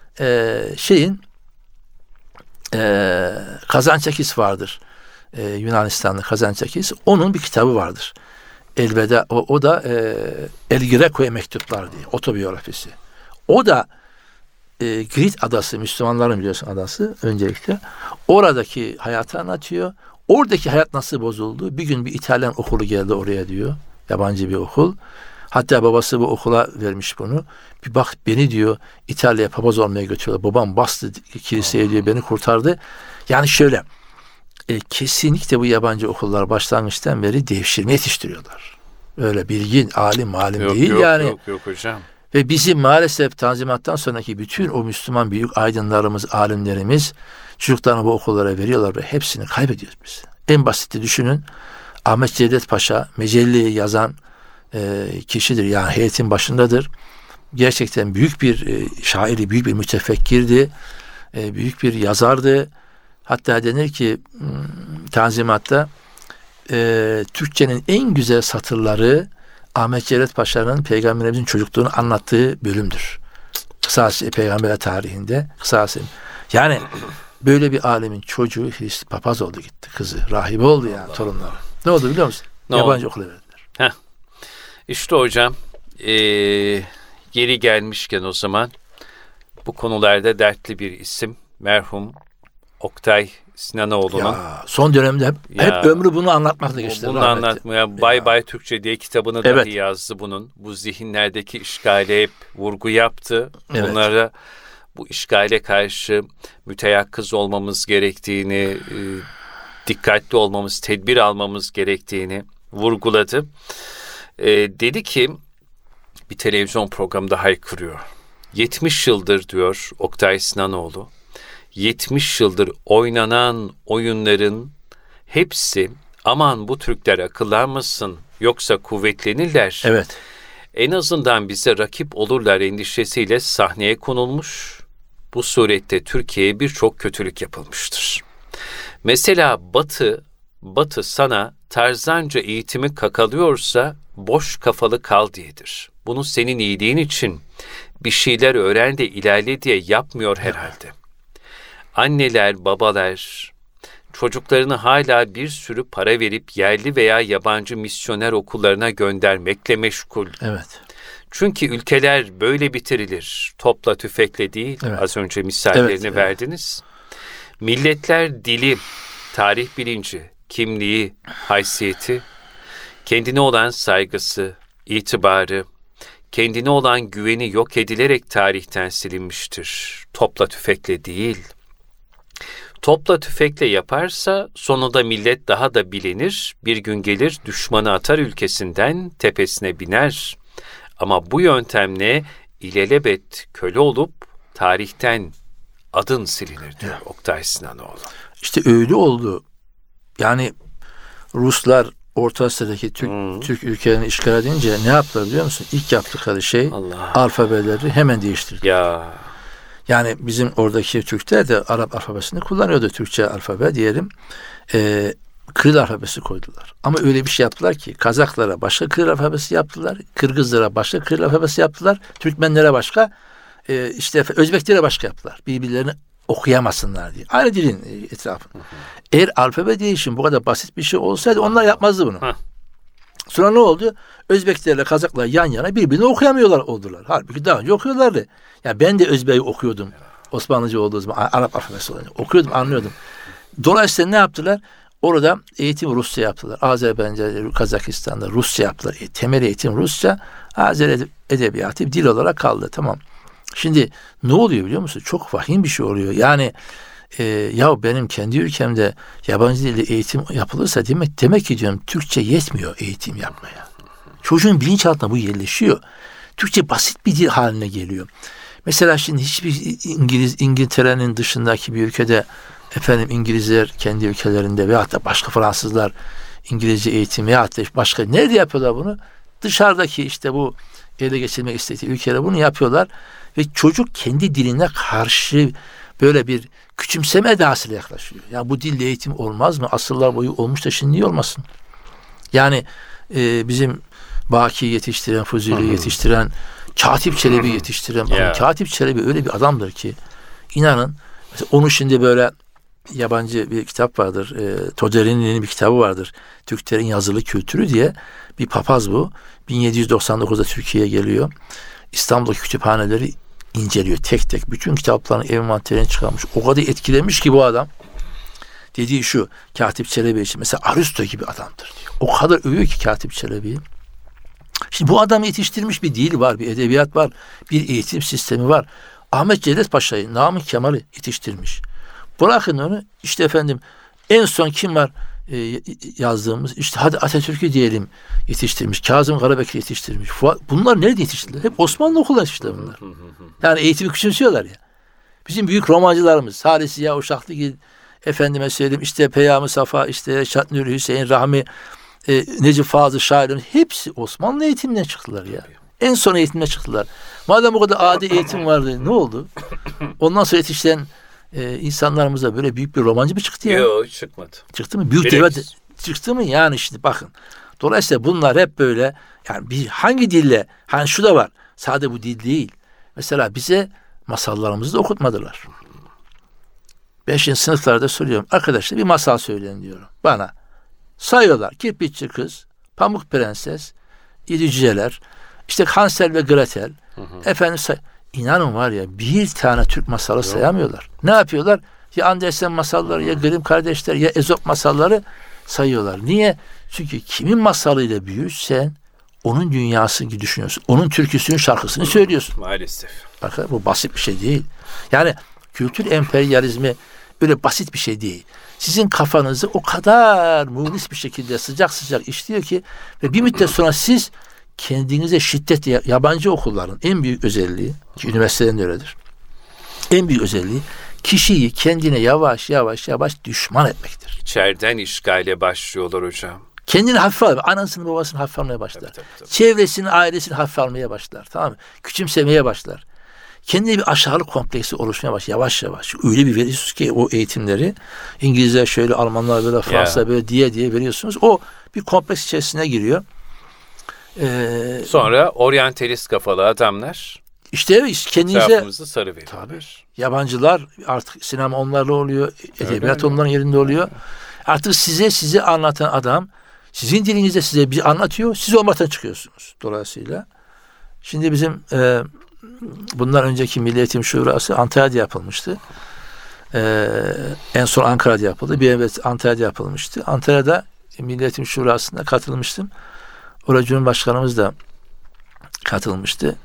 Kazançakis vardır. Yunanistanlı Kazançakis. Onun bir kitabı vardır. Elveda o da El Greco'ya mektuplar diye otobiyografisi. O da Girit adası, Müslümanların biliyorsun adası öncelikle. Oradaki hayatı anlatıyor. Oradaki hayat nasıl bozuldu? Bir gün bir İtalyan okulu geldi oraya diyor. Yabancı bir okul. Hatta babası bu okula vermiş bunu. Bir bak beni diyor İtalya'ya papaz olmaya götürüyorlar. Babam bastı kiliseye diyor beni kurtardı. Yani şöyle kesinlikle bu yabancı okullar başlangıçtan beri devşirme yetiştiriyorlar. Öyle bilgin, alim Yok, değil yok, yani. Yok hocam. Ve bizim maalesef Tanzimat'tan sonraki bütün o Müslüman büyük aydınlarımız, alimlerimiz çocuklarını bu okullara veriyorlar ve hepsini kaybediyoruz biz. En basiti düşünün, Ahmet Cevdet Paşa Mecelle'yi yazan kişidir. Yani heyetin başındadır. Gerçekten büyük bir şairi, büyük bir mütefekkirdi. Büyük bir yazardı. Hatta denir ki Tanzimat'ta Türkçenin en güzel satırları Ahmet Cevdet Paşa'nın Peygamberimizin çocukluğunu anlattığı bölümdür. Kısası Peygamber tarihinde kısası. Yani böyle bir alemin çocuğu papaz oldu gitti, kızı rahibe oldu yani torunları. Ne oldu biliyor musun? Yabancı okula verdiler. İşte hocam geri gelmişken o zaman bu konularda dertli bir isim merhum Oktay Sinanoğlu'nun son dönemde hep ömrü bunu anlatmakla geçti. Bunu anlatmaya Bay Bay Türkçe diye kitabını dahi yazdı bunun. Bu zihinlerdeki işgale hep vurgu yaptı. Evet. Bunlara bu işgale karşı müteyakkız olmamız gerektiğini, dikkatli olmamız, tedbir almamız gerektiğini vurguladı. Dedi ki bir televizyon programında haykırıyor. 70 yıldır diyor Oktay Sinanoğlu. 70 yıldır oynanan oyunların hepsi aman bu Türkler akıllanmasın yoksa kuvvetlenirler. Evet. En azından bize rakip olurlar endişesiyle sahneye konulmuş. Bu surette Türkiye'ye birçok kötülük yapılmıştır. Mesela Batı sana tarzanca eğitimi kakalıyorsa boş kafalı kal diyedir. Bunu senin iyiliğin için bir şeyler öğren de ilerle diye yapmıyor herhalde. Anneler, babalar çocuklarını hala bir sürü para verip yerli veya yabancı misyoner okullarına göndermekle meşgul. Evet. Çünkü ülkeler böyle bitirilir. Topla tüfekle değil. Evet. Az önce misallerini verdiniz. Milletler dili, tarih bilinci, kimliği, haysiyeti, kendine olan saygısı, itibarı, kendine olan güveni yok edilerek tarihten silinmiştir. Topla tüfekle değil. Topla tüfekle yaparsa sonunda millet daha da bilinir, bir gün gelir düşmanı atar ülkesinden, tepesine biner. Ama bu yöntemle ilelebet köle olup tarihten adın silinir diyor Oktay Sinanoğlu. İşte öyle oldu. Yani Ruslar Orta Asya'daki Türk ülkelerini işgal edince ne yaptılar biliyor musun? İlk yaptıkları şey alfabeleri hemen değiştirdi. Yani bizim oradaki Türkler de Arap alfabesini kullanıyordu. Türkçe alfabe diyelim. Kiril alfabesi koydular. Ama öyle bir şey yaptılar ki Kazaklara başka Kiril alfabesi yaptılar. Kırgızlara başka Kiril alfabesi yaptılar. Türkmenlere başka, işte Özbeklere başka yaptılar. Birbirlerini okuyamasınlar diye. Aynı dilin etrafı. Eğer alfabe değişim bu kadar basit bir şey olsaydı onlar yapmazdı bunu. Sonra ne oldu? Özbeklerle Kazaklar yan yana birbirini okuyamıyorlar oldular. Halbuki daha önce okuyorlardı. Ya ben de Özbek'i okuyordum. Osmanlıca olduğu zaman Arap alfabesi olunca okuyordum, anlıyordum. Dolayısıyla ne yaptılar? Orada eğitim Rusça yaptılar. Azerbaycan'da, Kazakistan'da Rusça yaptılar. Temel eğitim Rusça, Azeri edebiyatı dil olarak kaldı. Tamam. Şimdi ne oluyor biliyor musun? Çok vahim bir şey oluyor. Yani ya benim kendi ülkemde yabancı dilde eğitim yapılırsa demek ki diyorum Türkçe yetmiyor eğitim yapmaya. Çocuğun bilinçaltına bu yerleşiyor. Türkçe basit bir dil haline geliyor. Mesela şimdi hiçbir İngiltere'nin dışındaki bir ülkede İngilizler kendi ülkelerinde veyahut da başka Fransızlar İngilizce eğitim veyahut da başka nerede yapıyorlar bunu? Dışarıdaki işte bu ele geçirmek istediği ülkeler bunu yapıyorlar ve çocuk kendi diline karşı böyle bir küçümseme edasıyla yaklaşıyor. Ya bu dille eğitim olmaz mı? Asırlar boyu olmuş da şimdi niye olmasın? Yani bizim Baki yetiştiren, Fuzuli yetiştiren, Katip Çelebi yetiştiren, Katip Çelebi öyle bir adamdır ki inanın onun şimdi böyle yabancı bir kitap vardır. Toderi'nin bir kitabı vardır. Türklerin yazılı kültürü diye bir papaz bu. 1799'da Türkiye'ye geliyor. İstanbul'daki kütüphaneleri inceliyor tek tek. Bütün kitaplarını envanterine çıkarmış. O kadar etkilemiş ki bu adam. Dediği şu, Katip Çelebi için mesela Aristo gibi adamdır diyor. O kadar övüyor ki Katip Çelebi'yi. Şimdi bu adam yetiştirmiş bir dil var, bir edebiyat var, bir eğitim sistemi var. Ahmet Cevdet Paşa'yı, Namık Kemal'i yetiştirmiş. Bırakın onu, işte en son kim var? yazdığımız, işte hadi Atatürk'ü diyelim yetiştirmiş, Kazım Karabekir yetiştirmiş. Bunlar nerede yetiştirdiler? Hep Osmanlı okulunda yetiştirdiler bunlar. Yani eğitimi küçümsüyorlar ya. Bizim büyük romancılarımız, Halis Ziya Uşaklıgil, efendime söyleyeyim işte Peyam-ı Safa, işte Reşat Nuri Hüseyin Rahmi, Necip Fazıl şairin hepsi Osmanlı eğitiminden çıktılar ya. En son eğitimden çıktılar. Madem o kadar adi eğitim vardı, ne oldu? Ondan sonra yetişen insanlarımıza böyle büyük bir romancı mı çıktı ya? Yok, çıkmadı. Çıktı mı? Büyük devlet çıktı mı? Yani işte bakın. Dolayısıyla bunlar hep böyle, yani hangi dille, hani şu da var. Sadece bu dil değil. Mesela bize masallarımızı da okutmadılar. Ben şimdi sınıflarda soruyorum. Arkadaşlar bir masal söyleyin diyorum. Bana. Sayıyorlar. Kirpikçi Kız, Pamuk Prenses, İri Cüceler, işte Hansel ve Gretel. Efendim İnanın var ya, bir tane Türk masalı sayamıyorlar. Ne yapıyorlar? Ya Andersen masalları, ya Grimm kardeşler, ya Ezop masalları sayıyorlar. Niye? Çünkü kimin masalıyla büyürsen onun dünyasını düşünüyorsun. Onun türküsünün, şarkısını söylüyorsun. Maalesef. Bakın bu basit bir şey değil. Yani kültür emperyalizmi öyle basit bir şey değil. Sizin kafanızı o kadar muğlis bir şekilde sıcak sıcak işliyor ki ve bir müddet sonra siz kendinize şiddetle, yabancı okulların en büyük özelliği, ki üniversitelerin de öyledir, en büyük özelliği kişiyi kendine yavaş yavaş düşman etmektir. İçeriden işgale başlıyorlar hocam. Kendini hafife almaya, anasını babasını hafife almaya başlar. Tabii. Çevresini, ailesini hafife almaya başlar. Tamam mı? Küçümsemeye başlar. Kendine bir aşağılık kompleksi oluşmaya başlar. Yavaş yavaş. Öyle bir veriyorsunuz ki o eğitimleri, İngilizler şöyle, Almanlar böyle, Fransızlar böyle diye veriyorsunuz. O bir kompleks içerisine giriyor. Sonra oryantalist kafalı adamlar işte kendinize etrafımızı sarı veriyorlar. Tabii. Yabancılar, artık sinema onlarla oluyor, edebiyat onların yerinde oluyor. Artık size anlatan adam sizin dilinizde size bir anlatıyor, siz olmaktan çıkıyorsunuz. Dolayısıyla şimdi bizim bundan önceki Milli Eğitim Şurası Antalya'da yapılmıştı. En son Ankara'da yapıldı. Bir evet Antalya'da yapılmıştı. Antalya'da Milli Eğitim Şurası'na katılmıştım. Orada Cumhurbaşkanımız da katılmıştı.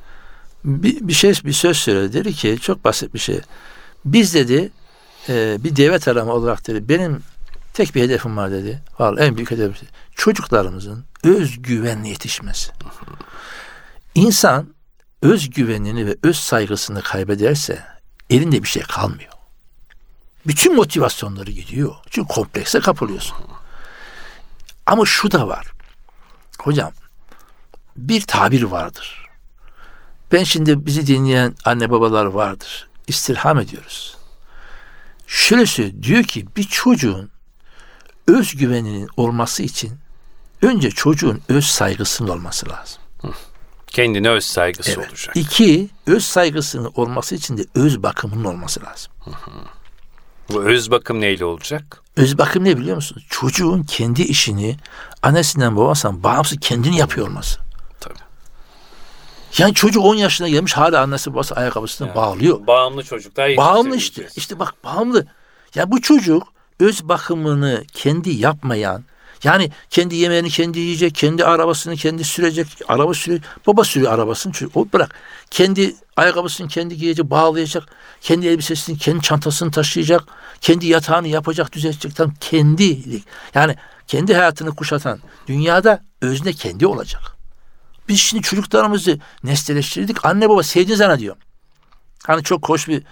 Bir söz söyledi. Dedi ki, çok basit bir şey. Biz dedi bir devlet adamı olarak dedi, benim tek bir hedefim var dedi. Vallahi en büyük hedefim çocuklarımızın özgüvenli yetişmesi. İnsan özgüvenini ve öz saygısını kaybederse elinde bir şey kalmıyor. Bütün motivasyonları gidiyor. Çünkü komplekse kapılıyorsun. Ama şu da var. Hocam, bir tabir vardır. Ben şimdi bizi dinleyen anne babalar vardır. İstirham ediyoruz. Şöyle söylüyor. Diyor ki bir çocuğun özgüveninin olması için önce çocuğun öz saygısının olması lazım. Kendine öz saygısı olacak. 2, öz saygısının olması için de öz bakımının olması lazım. Bu öz bakım neyle olacak? Öz bakım ne biliyor musunuz? Çocuğun kendi işini annesinden babasından bağımsız kendini yapıyor olması. Tabii. Yani çocuk 10 yaşına gelmiş hala annesi babası ayakkabısını bağlıyor. Bağımlı çocuklar bağımlı işte. İşte bak bağımlı. Ya bu çocuk öz bakımını kendi yapmayan, yani kendi yemeğini kendi yiyecek, kendi arabasını kendi sürecek, araba sürüyor, baba sürüyor arabasını, çocuk, o bırak. Kendi ayakkabısını kendi giyecek, bağlayacak, kendi elbisesini, kendi çantasını taşıyacak, kendi yatağını yapacak, düzeltecek, tam kendi. Yani kendi hayatını kuşatan dünyada özne kendi olacak. Biz şimdi çocuklarımızı nesneleştirdik. Anne baba sevdiğin sana diyor. Hani çok hoş bir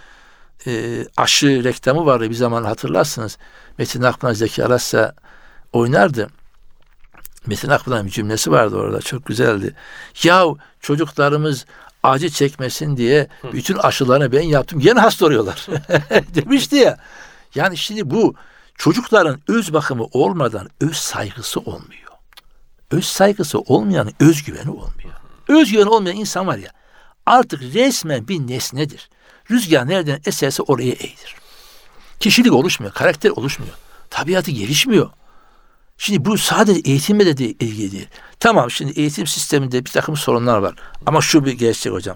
aşı reklamı vardı bir zaman, hatırlarsınız. Metin Akpınar, Zeki Alasya oynardı. Metin Akpınar'ın bir cümlesi vardı orada. Çok güzeldi. Yahu çocuklarımız acı çekmesin diye bütün aşılarını ben yaptım. Gene hasta oluyorlar. Demişti ya. Yani şimdi bu çocukların öz bakımı olmadan öz saygısı olmuyor. Öz saygısı olmayanın özgüveni olmuyor. Özgüveni olmayan insan var ya, artık resmen bir nesnedir. Rüzgar nereden eserse oraya eğilir. Kişilik oluşmuyor, karakter oluşmuyor. Tabiatı gelişmiyor. Şimdi bu sadece eğitimle de ilgili değil. Tamam, şimdi eğitim sisteminde bir takım sorunlar var. Ama şu bir gerçek hocam.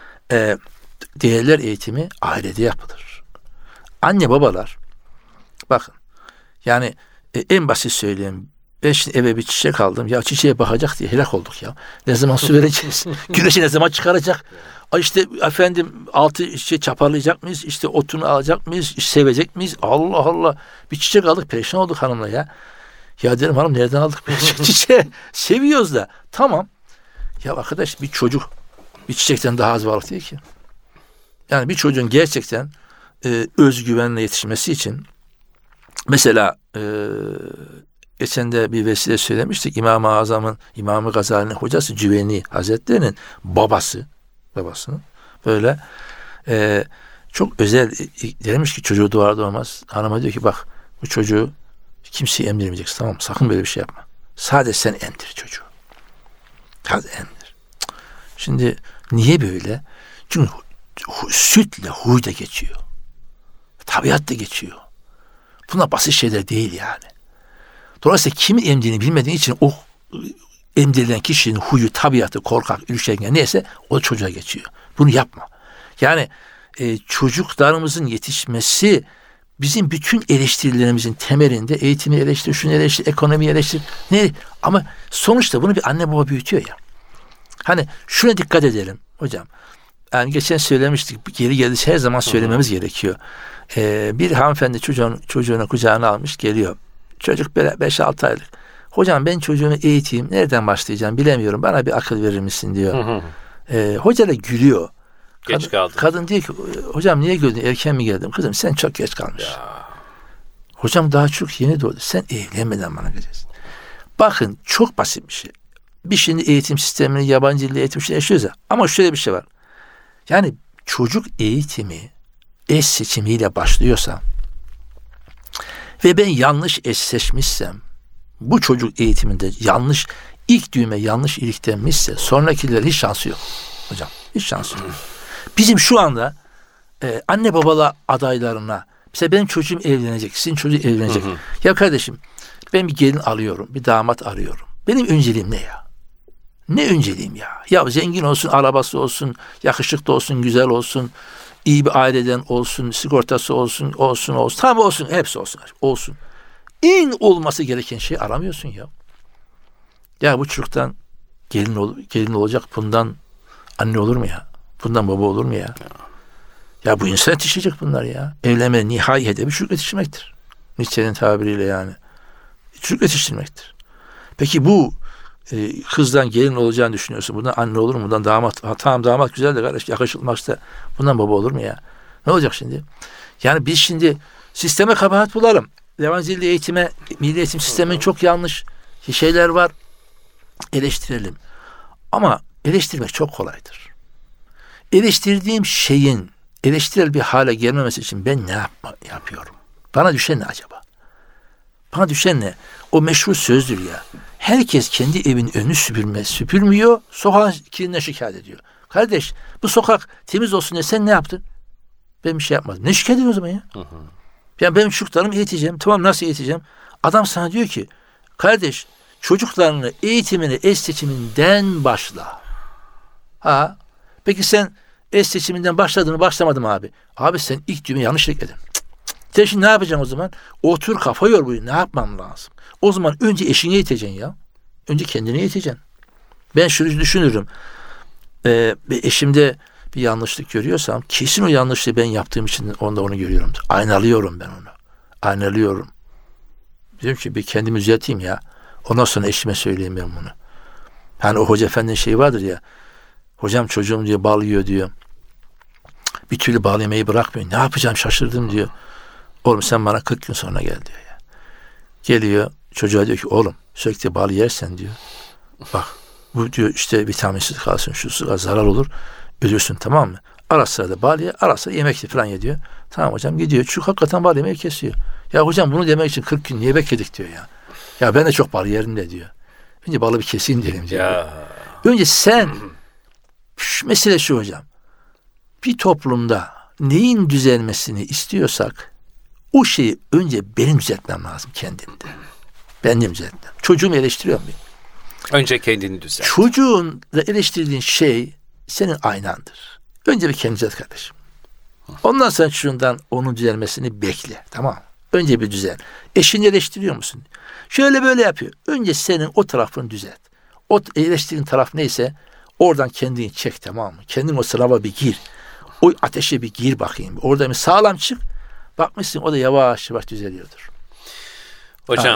Değerler eğitimi ailede yapılır. Anne babalar, bakın, yani en basit söyleyeyim. Ben şimdi eve bir çiçek aldım. Ya çiçeğe bakacak diye helak olduk ya. Ne zaman su vereceğiz? Güneşi ne zaman çıkaracak? İşte efendim altı çaparlayacak mıyız? İşte otunu alacak mıyız? Sevecek miyiz? Allah Allah. Bir çiçek aldık, perişan olduk hanımla ya. Ya derim hanım nereden aldık? Çiçeği seviyoruz da. Tamam. Ya arkadaş bir çocuk bir çiçekten daha az varlık değil ki. Yani bir çocuğun gerçekten özgüvenle yetişmesi için mesela geçen de bir vesile söylemiştik. İmam-ı Azam'ın, İmam-ı Gazali'nin hocası Cüveyni Hazretleri'nin babasının böyle çok özel demiş ki çocuğu doğar olmaz. Hanıma diyor ki bak bu çocuğu kimseye emdirmeyeceksin, tamam mı? Sakın böyle bir şey yapma. Sadece sen emdir çocuğu. Sadece emdir. Şimdi niye böyle? Çünkü sütle huy da geçiyor. Tabiat da geçiyor. Bunlar basit şeyler değil yani. Dolayısıyla kimin emdiğini bilmediğin için o emdirilen kişinin huyu, tabiatı, korkak, ürüşengen neyse o çocuğa geçiyor. Bunu yapma. Yani çocuklarımızın yetişmesi bizim bütün eleştirilerimizin temelinde eğitimi eleştir, şunu eleştir, ekonomiyi eleştir. Ne? Ama sonuçta bunu bir anne baba büyütüyor ya. Hani şuna dikkat edelim hocam. Yani geçen söylemiştik, geri geldi her zaman söylememiz gerekiyor. Bir hanımefendi çocuğunu kucağına almış geliyor. Çocuk 5-6 aylık. Hocam ben çocuğumu eğiteyim. Nereden başlayacağım bilemiyorum. Bana bir akıl verir misin diyor. Hoca da gülüyor. Geç kaldın. Kadın diyor ki hocam niye güldün? Erken mi geldin? Kızım sen çok geç kalmış. Hocam daha çok yeni doğdu. Sen evlenmeden bana geleceksin. Bakın çok basit bir şey. Biz şimdi eğitim sistemini yabancı dil eğitim yaşıyoruz ya. Ama şöyle bir şey var. Yani çocuk eğitimi eş seçimiyle başlıyorsa ve ben yanlış eş seçmişsem bu çocuk eğitiminde yanlış ilk düğme yanlış iliklenmişse sonrakiler hiç şansı yok. Hocam hiç şansı yok. Bizim şu anda anne babalar adaylarına mesela benim çocuğum evlenecek, sizin çocuğu evlenecek. Ya kardeşim ben bir gelin alıyorum, bir damat arıyorum. Benim önceliğim ne ya? Ne önceliğim ya? Ya zengin olsun, arabası olsun, yakışıklı olsun, güzel olsun, iyi bir aileden olsun, sigortası olsun. Tamam olsun, hepsi olsun. Olsun. En olması gereken şeyi aramıyorsun ya. Ya bu çocuktan gelin olacak, bundan anne olur mu ya? Bundan baba olur mu ya? Ya bu insan yetişecek bunlar ya. Evlenme nihai hedefi çocuk yetiştirmektir. Nietzsche'nin tabiriyle yani. Çocuk yetiştirmektir. Peki bu kızdan gelin olacağını düşünüyorsun. Bundan anne olur mu? Bundan damat. Tamam damat güzel de kardeş yakışılmazsa bundan baba olur mu ya? Ne olacak şimdi? Yani biz şimdi sisteme kabahat bulalım. Yabancı eğitime, milli eğitim sisteminin çok yanlış şeyler var. Eleştirelim. Ama eleştirmek çok kolaydır. Eleştirdiğim şeyin eleştirel bir hale gelmemesi için ben ne yapıyorum? Bana düşen ne acaba? Bana düşen ne? O meşhur sözdür ya. Herkes kendi evin önünü süpürmüyor, sokağın kirliliğine şikayet ediyor. Kardeş, bu sokak temiz olsun diye sen ne yaptın? Ben bir şey yapmadım. Ne şikayet ediyorsun o zaman ya? Yani benim çocuklarımı eğiteceğim. Tamam nasıl eğiteceğim? Adam sana diyor ki, kardeş, çocuklarını eğitimini eş seçiminden başla. Peki sen eş seçiminden başladın mı başlamadın mı abi? Abi sen ilk düğme yanlış ekledin. Sen şimdi ne yapacaksın o zaman? Otur kafa yor bu. Ne yapmam lazım? O zaman önce eşini eğiteceksin ya. Önce kendini eğiteceksin. Ben şunu düşünürüm. Eşimde bir yanlışlık görüyorsam kesin o yanlışlığı ben yaptığım için onu görüyorum. Aynalıyorum ben onu. Aynalıyorum. Diyorum ki bir kendimi düzelteyim ya. Ondan sonra eşime söyleyeyim ben bunu. Hani o hoca efendinin şeyi vardır ya. Hocam çocuğum diyor bal yiyor diyor. Bir türlü bal yemeyi bırakmıyor. Ne yapacağım şaşırdım diyor. Oğlum sen bana 40 gün sonra gel diyor ya. Geliyor çocuğa diyor ki oğlum sürekli bal yersen diyor. Bak bu diyor işte vitaminsiz kalsın şu zarar olur. Ölürsün tamam mı? Ara sırada bal ye, ara sırada yemek falan ye diyor. Tamam hocam gidiyor. Çünkü hakikaten bal yemeyi kesiyor. Ya hocam bunu demek için 40 gün niye bekledik diyor ya. Ya ben de çok bal yerim de diyor. Önce balı bir keseyim diyelim diyor. Ya. Önce sen mesele şu hocam. Bir toplumda neyin düzelmesini istiyorsak o şeyi önce benim düzeltmem lazım kendimde. Benim düzeltmem. Çocuğumu eleştiriyor muyum? Önce kendini düzelt. Çocuğunla eleştirdiğin şey senin aynandır. Önce bir kendini düzelt kardeşim. Ondan sonra çocuğundan onun düzelmesini bekle. Tamam mı? Önce bir düzel. Eşini eleştiriyor musun? Şöyle böyle yapıyor. Önce senin o tarafını düzelt. O eleştirdiğin taraf neyse oradan kendini çek tamam mı? Kendin o sınava bir gir. O ateşe bir gir bakayım. Orada bir sağlam çık. Bakmışsın o da yavaş yavaş düzeliyordur. Hocam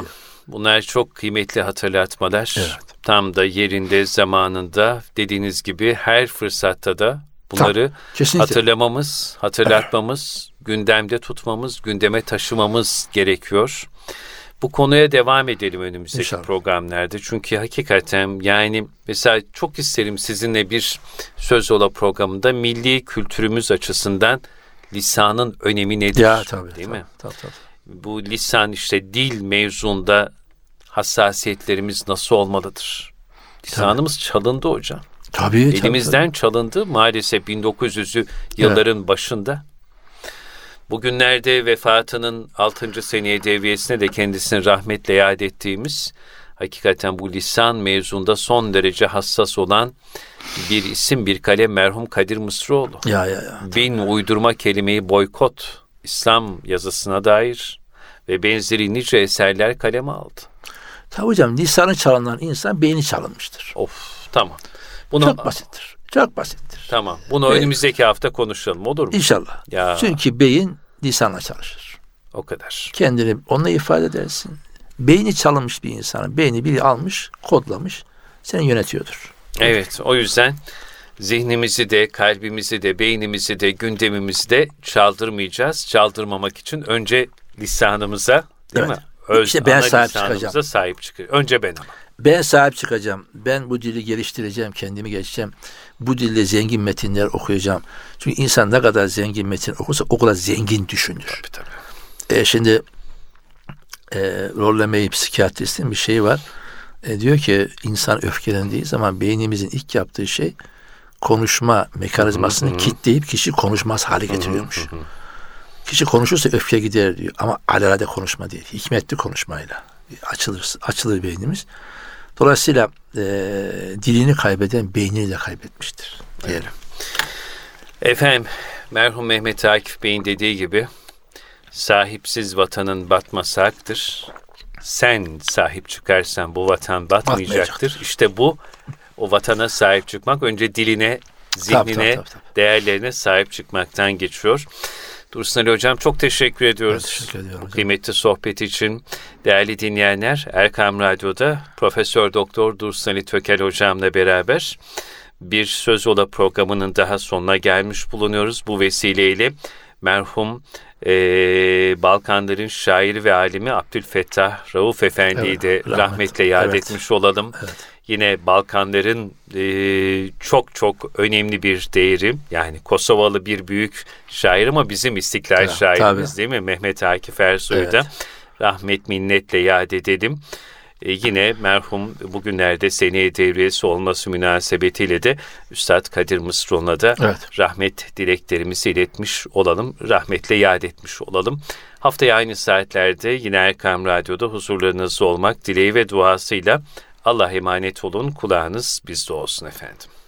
Bunlar çok kıymetli hatırlatmalar. Evet. Tam da yerinde, zamanında, dediğiniz gibi her fırsatta da bunları hatırlamamız, hatırlatmamız, gündemde tutmamız, gündeme taşımamız gerekiyor. Bu konuya devam edelim önümüzdeki İnşallah. programlarda. Çünkü hakikaten yani mesela çok isterim sizinle bir Söz Ola programında milli kültürümüz açısından lisanın önemi nedir? Ya, tabii, değil mi? Tabii. Bu lisan işte dil mevzunda hassasiyetlerimiz nasıl olmalıdır? Lisanımız çalındı hocam. Tabii. Elimizden çalındı maalesef 1900'lü yılların başında. Bugünlerde vefatının 6. seneye devriyesine de kendisini rahmetle yad ettiğimiz, hakikaten bu lisan mevzunda son derece hassas olan bir isim, bir kalem merhum Kadir Mısıroğlu. Ya. 1000 uydurma kelimeyi boykot, İslam yazısına dair ve benzeri nice eserler kaleme aldı. Tabii hocam, lisanı çalınan insan beyni çalınmıştır. Tamam. Bunu, çok basittir. Çok basittir. Tamam. Bunu önümüzdeki hafta konuşalım, olur mu? İnşallah. Ya. Çünkü beyin lisanla çalışır. O kadar. Kendini onunla ifade edersin. Beyni çalınmış bir insanın beyni biri almış, kodlamış, seni yönetiyordur. Evet, o yüzden zihnimizi de, kalbimizi de, beynimizi de, gündemimizi de çaldırmayacağız. Çaldırmamak için önce lisanımıza, değil mi? İşte ben sahip çıkacağım. Sahip çıkıyor. Önce ben ama. Ben sahip çıkacağım. Ben bu dili geliştireceğim, kendimi geliştireceğim. Bu dilde zengin metinler okuyacağım. Çünkü insan ne kadar zengin metin okursa o kadar zengin düşünür. Tabii. Şimdi Rollemey psikiyatristin bir şeyi var. Diyor ki insan öfkelendiği zaman beynimizin ilk yaptığı şey konuşma mekanizmasını kilitleyip kişi konuşmaz hale getiriyormuş. Kişi konuşursa öfke gider diyor. Ama alelade konuşma değil. Hikmetli konuşmayla açılır beynimiz. Dolayısıyla dilini kaybeden beynini de kaybetmiştir diyelim. Efendim, merhum Mehmet Akif Bey'in dediği gibi sahipsiz vatanın batması haktır. Sen sahip çıkarsan bu vatan batmayacaktır. İşte bu, o vatana sahip çıkmak önce diline, zihnine, tabii. değerlerine sahip çıkmaktan geçiyor. Dursun Ali Hocam çok teşekkür ediyoruz. Teşekkür ediyorum. Kıymetli sohbet için. Değerli dinleyenler, Erkam Radyo'da Profesör Doktor Dursun Ali Tökel Hocam'la beraber bir Söz Ola programının daha sonuna gelmiş bulunuyoruz. Bu vesileyle merhum Balkanların şairi ve alimi Abdülfettah Rauf Efendi'yi de rahmetle yad etmiş olalım. Evet. Yine Balkanların çok çok önemli bir değeri, yani Kosovalı bir büyük şair ama bizim istiklal şairimiz değil mi? Mehmet Akif Ersoy'u da rahmet minnetle yad edelim. Yine merhum bugünlerde seneye devriyesi olması münasebetiyle de Üstad Kadir Mısıroğlu'na da rahmet dileklerimizi iletmiş olalım. Rahmetle yad etmiş olalım. Haftaya aynı saatlerde yine Erkam Radyo'da huzurlarınızda olmak dileği ve duasıyla Allah'a emanet olun. Kulağınız bizde olsun efendim.